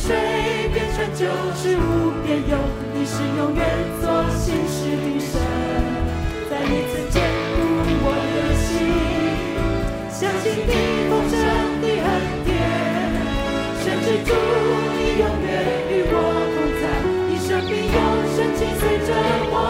水变成旧事物变有，你是永远做新事的神。再一次坚固我的心，相信你丰盛的恩典，深知主你永远与我同在，你生命永生紧随着我。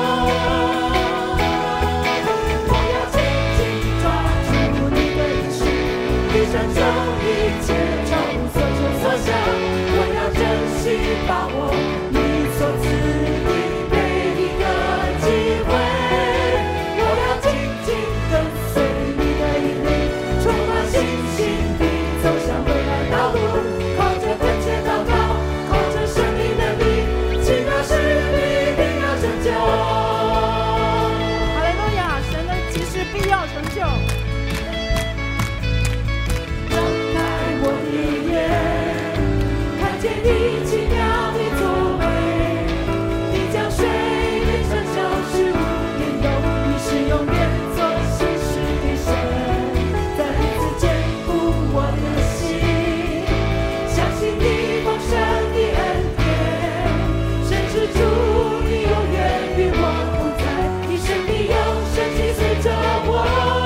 我要紧紧抓住你的应许，你拯救一切超乎所求所想，我要珍惜把握你所赐的每一个机会，我要紧紧跟随你的引领，充满信心地走向未来道路，靠着恳切祷告，靠着生命能力，奇妙事必定要成就。 哈利路亚！神的启示必要成就。 张开我的眼，看见你奇妙的作为，你将水变成旧事物变有，你是永远做新事的神。再一次坚固我的心，相信你丰盛的恩典，深知主你永远与我同在，你生命永生紧随着我。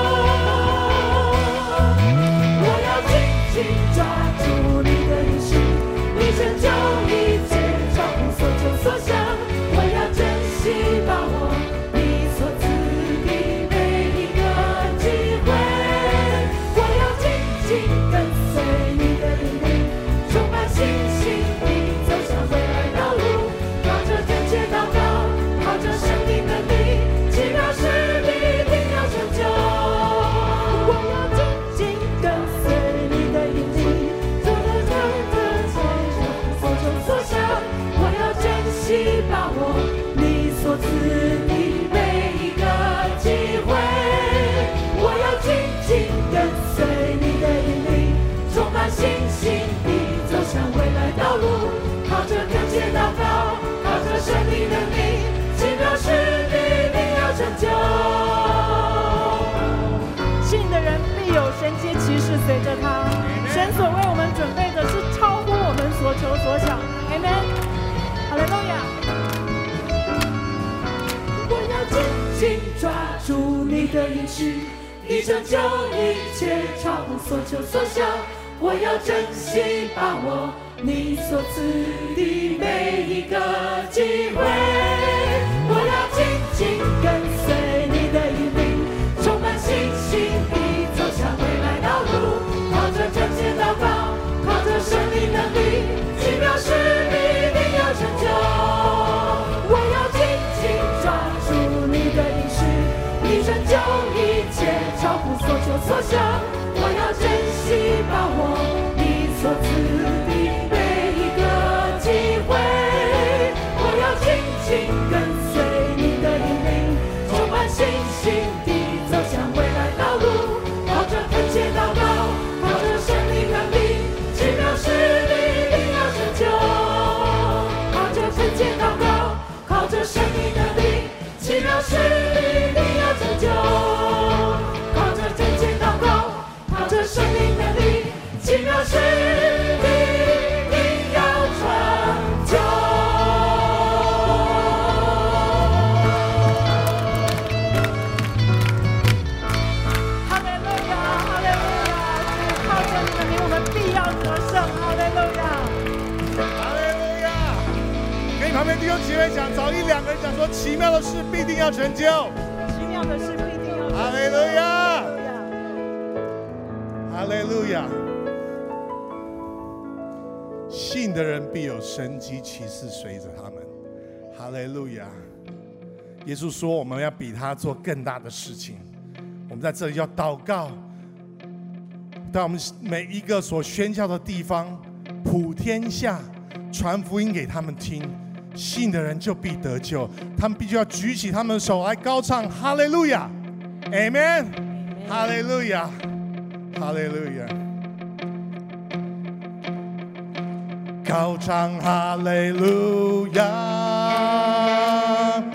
我要紧紧抓住你的应许，你拯救一切超乎所求所想，我要珍惜把握你所赐的每一个机会，我要紧紧跟随你的引领，充满信心地走向未来道路，靠着恳切祷告，靠着生命能力，奇妙事必定要成就。我要紧紧跟随你的引领，走得真的在所求所想，我要珍惜把握你所赐的每一个机会，我要紧紧跟随你的引领，充满信心地走向未来道路，靠着恳切祷告，靠着生命能力，奇妙事必定要成就。 信的人必有神迹奇事随着他。神所为我们准备的是超乎我们所求所想。Amen。哈利路亚。 我要紧紧抓住你的应许，你拯救一切超乎所求所想，我要珍惜把握你所赐的每一个机会，我要紧紧跟随你的引领，充满信心地走向未来道路，靠着恳切祷告，靠着生命能力，奇妙事必定要成就。我要紧紧抓住你的应许，你拯救一切超乎所求所想，我要珍惜把握你所赐的每一个机会，我要紧紧跟随你的引领，充满信心地走向未来道路，靠着恳切祷告，靠着生命能力，奇妙事必定要成就。靠着恳切祷告，靠着生命能力，奇妙事必定要成就。靠着恳切祷告，靠着生命能力，奇妙事必定要成就。 哈利路亚，哈利路亚！是靠着你的名，我们必要得胜。哈利路亚。 哈利路亚！跟你旁边弟兄姐妹讲，找一两个人讲说，奇妙的事必定要成就。 奇妙的事必定要成就。 哈利路亚！ 哈利路亚。 哈利路亚！信的人必有神迹奇事随着他们。哈利路亚！耶稣说，我们要比他做更大的事情。我们在这里要祷告，在我们每一个所宣教的地方，普天下传福音给他们听。信的人就必得救，他们必须要举起他们的手来高唱哈利路亚 ，Amen， 哈利路亚，哈利路亚，高唱哈利路亚，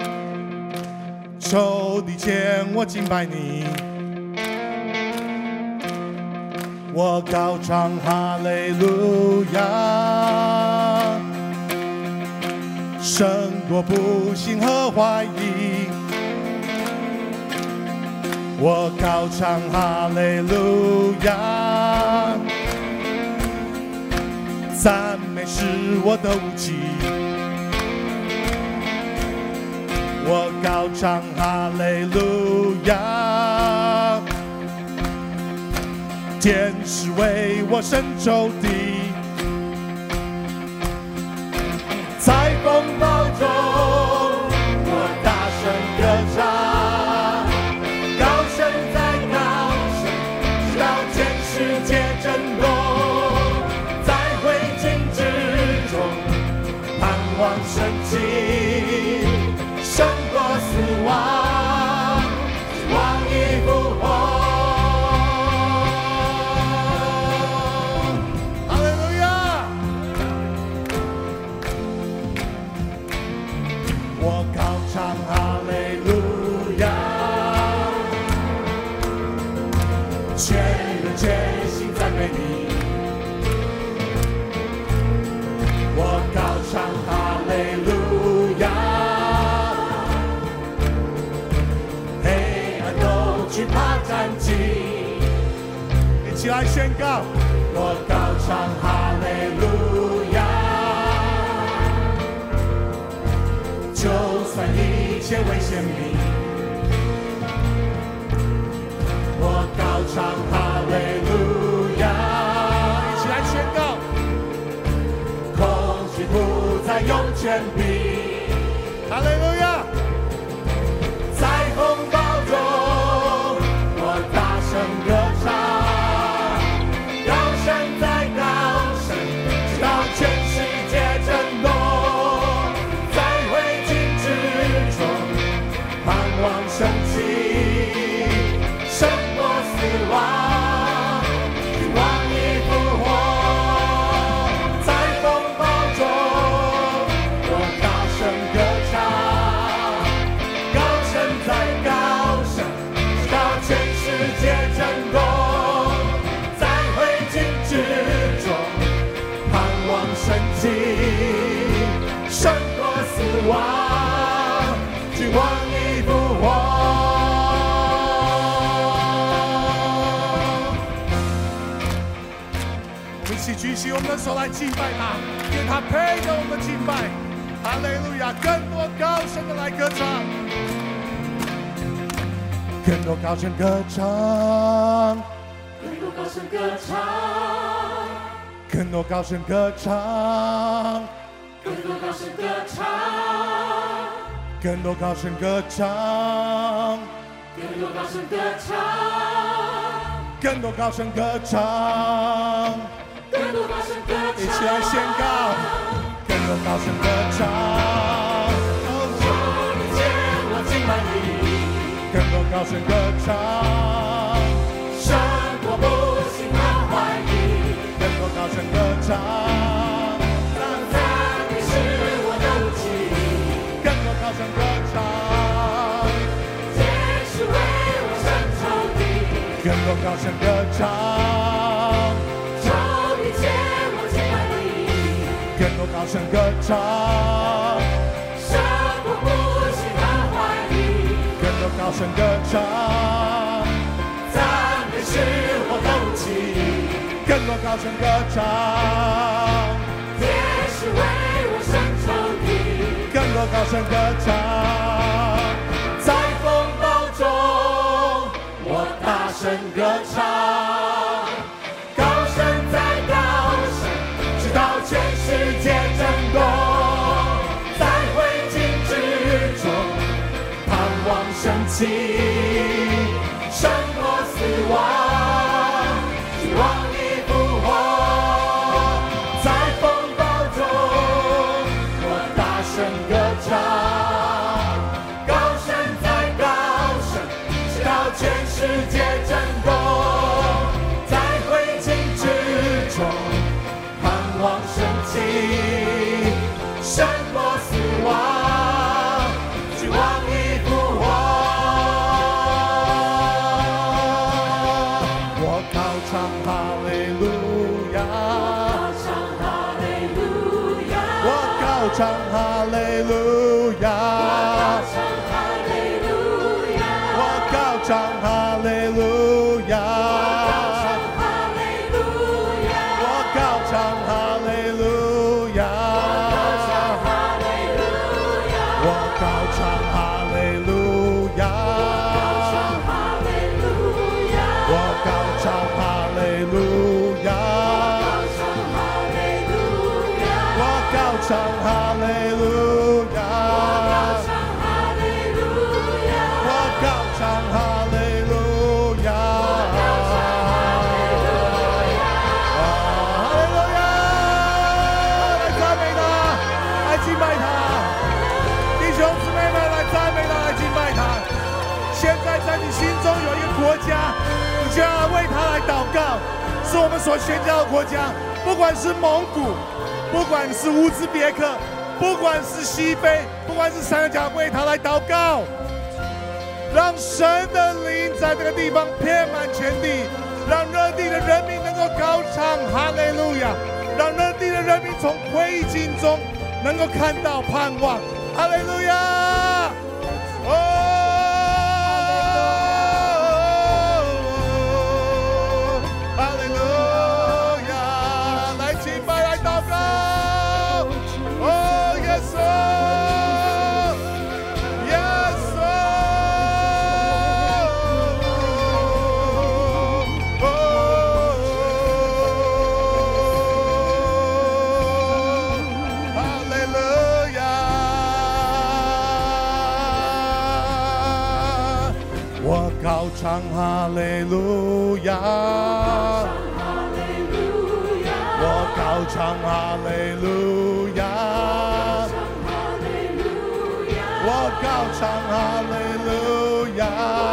仇敌前我敬拜你， 我高唱哈利路亚，胜过不信和怀疑。我高唱哈利路亚，赞美是我的武器。我高唱哈利路亚，天使为我伸手敌，在风暴中我大声歌唱，高声再高声，直到全世界震动，在灰烬之中盼望升起，胜过死亡，望已复活。我高唱哈利路亚，全人全心赞美你。我高唱哈利路亚，黑暗都惧怕战兢。一起来宣告，我高唱哈利路亚。就算一切危险临，我高唱哈利路亚。一起来宣告，恐惧不再用权柄，哈利路亚。在风暴中，我大声歌唱，高声再高声，直到全世界震动。盼望升起，胜过死亡，希望已复活。在风暴中，我大声歌唱，高声再高声，直到全世界震动。在灰烬之中，盼望升起，胜过死亡，希望。一起举起我们的手来敬拜他，因为他配得我们敬拜。哈利路亚！更多高声的来歌唱，更多高声歌唱， 更多高声歌唱， 更多高声歌唱， 更多高声歌唱， 更多高声歌唱， 更多高声歌唱， 更多高声歌唱。 更多高声歌唱， 一起来宣告，更多高声歌唱。 求你见我敬拜你， 更多高声歌唱， 胜过不信和怀疑。 更多高声歌唱， 赞美是我的武器。 更多高声歌唱， 天使为我伸手敌。 更多高声歌唱。更多高声歌唱， 胜过不信和怀疑。 更多高声歌唱， 赞美是我的武器。 更多高声歌唱， 天使为我伸手敌。 更多高声歌唱，在风暴中，我大声歌唱，高声再高声，直到全世界震动，在灰烬之中盼望升起，胜过死亡，希望已复活。在风暴中，我大声歌唱，高声再高声，直到全世界震动，在灰烬之中盼望升起，胜过死亡，希望已复活。 唱哈利路亚，我高唱哈利路亚，我高唱哈利路亚，我高唱哈利路亚，我高唱哈利路亚，我高唱哈利路亚，我高唱哈利路亚，哈利路亚！来赞美他，来敬拜他，弟兄姊妹们来赞美他，来敬拜他。现在在你心中有一个国家，你就要为他来祷告，是我们所宣教的国家，不管是蒙古，不管是乌兹别克，不管是西非，不管是三个角，为他来祷告，让神的灵在这个地方遍满全地，让热地的人民能够高唱哈利路亚，让热地的人民从灰烬中能够看到盼望，哈利路亚！哈利路亚！来敬拜，来祷告。哦，耶稣，耶稣，哈利路亚！我高唱哈利路亚，我高唱哈利路亚，我高唱哈利路亚，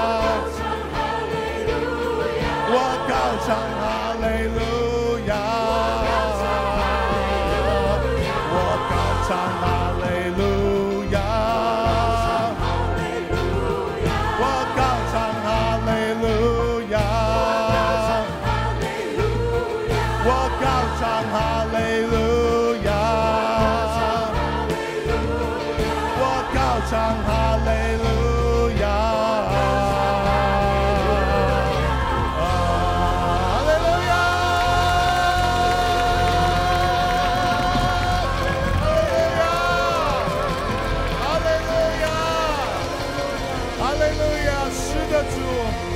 我高唱哈利路亚，我高唱哈利路亚，我高唱哈利路亚，我高唱哈利路亚，我高唱哈利路亚，哈利路亚，哈利路亚，哈利路亚，是的，主。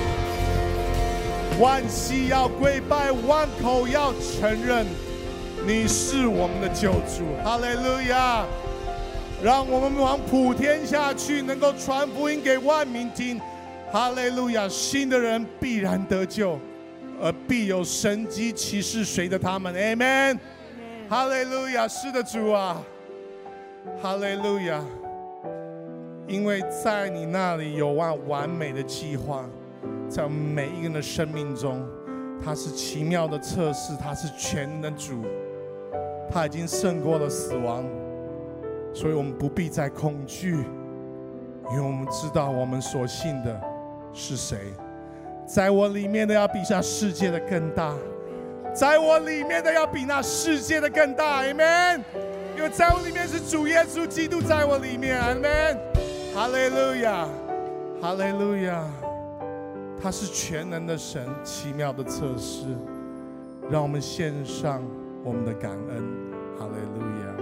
万膝要跪拜，万口要承认你是我们的救主，哈利路亚！让我们往普天下去，能够传福音给万民听，哈利路亚！信的人必然得救，而必有神迹奇事随着他们 ，Amen！ 哈利路亚！是的，主啊，哈利路亚！因为在你那里有完美的计划。在我们每一个人的生命中，他是奇妙的测试，他是全能的主，他已经胜过了死亡，所以我们不必再恐惧，因为我们知道我们所信的是谁。在我里面的要比那世界的更大，在我里面的要比那世界的更大 ，Amen！ 因为在我里面是主耶稣基督在我里面 ，Amen！ 哈利路亚，哈利路亚。他是全能的神，奇妙的测试，让我们献上我们的感恩，哈利路亚。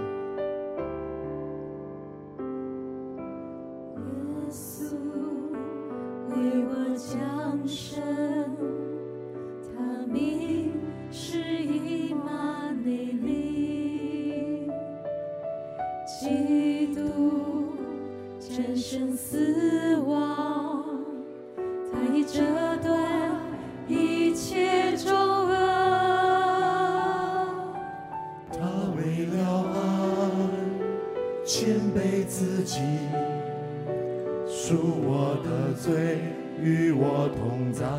耶稣为我降生，他名是以马内利，基督战胜死亡。他已折断一切重恶， 他为了爱谦卑自己，赎我的罪，与我同在。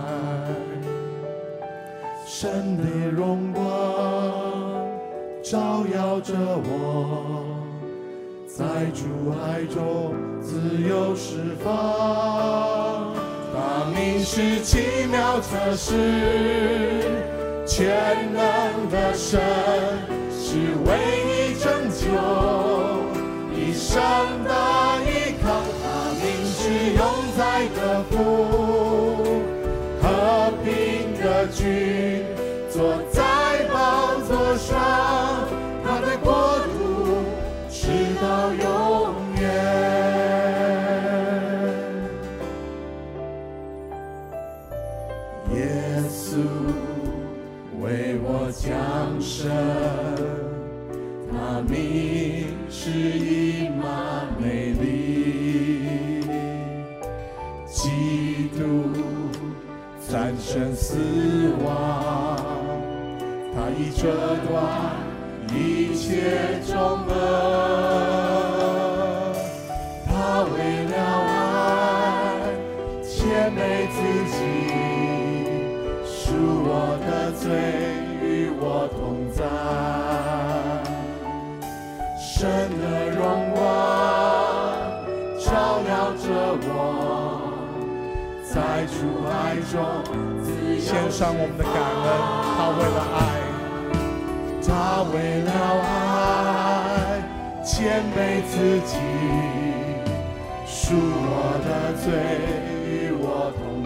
神的荣光照耀着我，在主爱中自由释放。他名是奇妙测试，全能的神，是唯一拯救。 生的依靠，他名是永在的父，和平的君坐在宝座上，他的国度直到永远。耶稣为我降生，他名是以马内利，基督战胜死亡，他已折断一切重恶，他为了爱谦卑自己，赎我的罪，与我同在。神的荣光照耀着我，在主爱中自由。 献上我们的感恩，他为了爱， 他为了爱谦卑自己，赎我的罪，与我同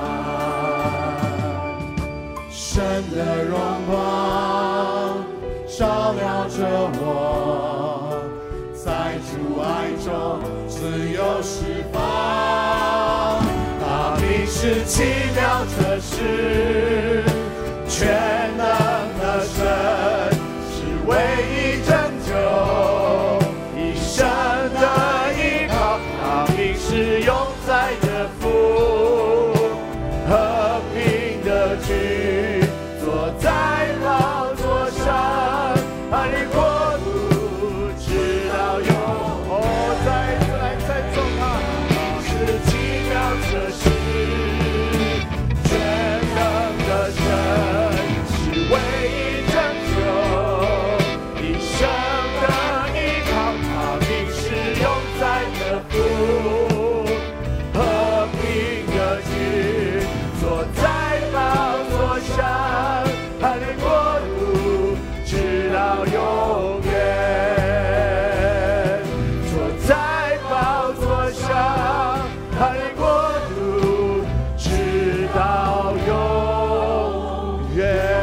在。神的荣光照耀着我，在主爱中自由释放。他名是奇妙测试，全能的神，是唯一拯救，一生的依靠。他名是永在的父，和平的君坐在宝座上，他的国度直到永恒。再次来赞颂他，他是奇妙测试，全能的神，是唯一拯救，一生的依靠。他名是永在的父，和平的君坐在宝座上，他的国度直到永远。坐在宝座上，他的国度直到永远。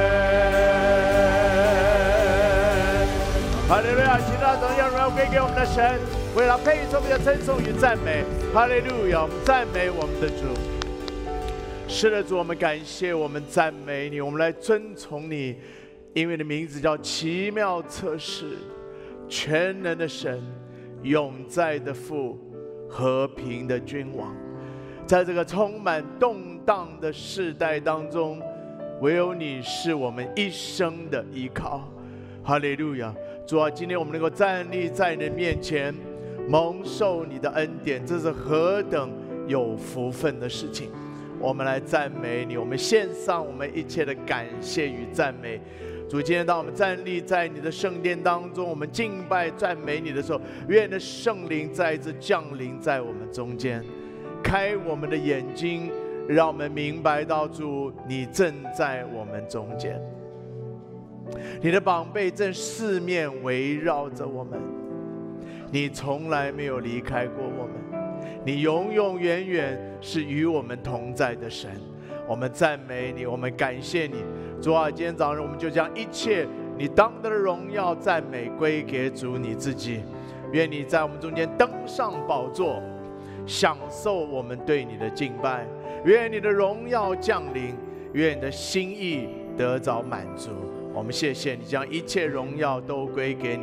哈利路亚！其他荣耀荣耀归给我们的神，为了配受我们的称颂与赞美。哈利路亚！我们赞美我们的主。是的，主，我们感谢，我们赞美你，我们来尊崇你，因为你的名字叫奇妙测试，全能的神，永在的父，和平的君王。在这个充满动荡的世代当中，唯有你是我们一生的依靠。哈利路亚！主啊，今天我们能够站立在你的面前，蒙受你的恩典，这是何等有福分的事情。我们来赞美你，我们献上我们一切的感谢与赞美。主，今天当我们站立在你的圣殿当中，我们敬拜赞美你的时候，愿你的圣灵再一次降临在我们中间，开我们的眼睛，让我们明白到主，你正在我们中间，你的膀臂正四面围绕着我们，你从来没有离开过我们，你永永远远是与我们同在的神。我们赞美你，我们感谢你。主啊，今天早上我们就将一切你当得的荣耀赞美归给主你自己。愿你在我们中间登上宝座，享受我们对你的敬拜。愿你的荣耀降临，愿你的心意得着满足。我们谢谢你，将一切荣耀都归给你。